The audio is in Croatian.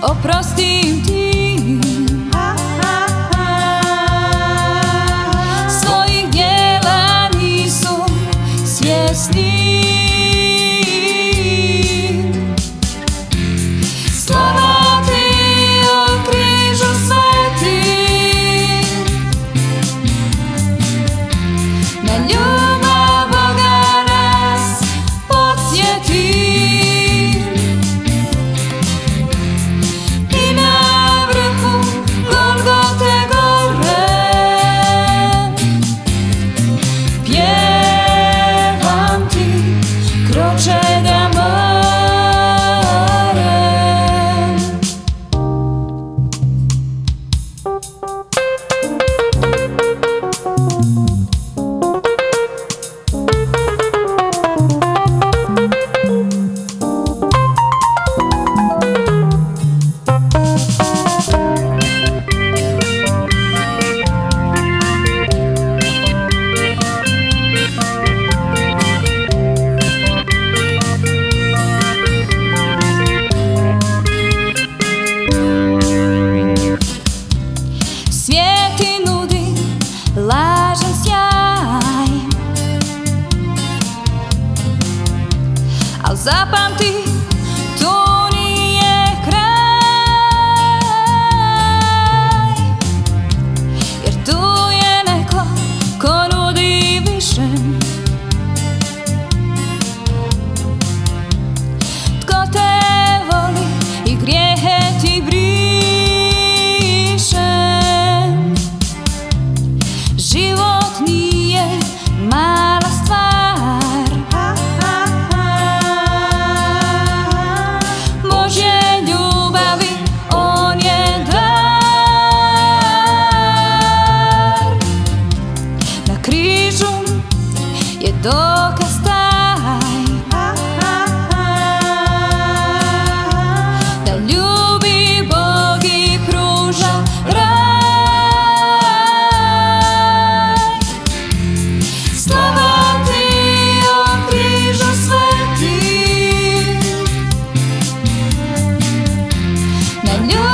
oprostim ti. Svojih djela nisu svjesni. Slava ti o križu sveti, na ljubav Boga nas podsjeti. I na vrhu Golgote gore pjevam ti kroče da morem. Svijet nudi lažan sjaj, al zapamti, to nije kraj, jer tu je neko ko nudi više, tko te voli i grijehe ti briše. Život nije mala stvar, Božje ljubavi on je dar. Na križu je dokaz taj da ljubi Bog i pruža raj. Slava ti o križu sveti, na ljubav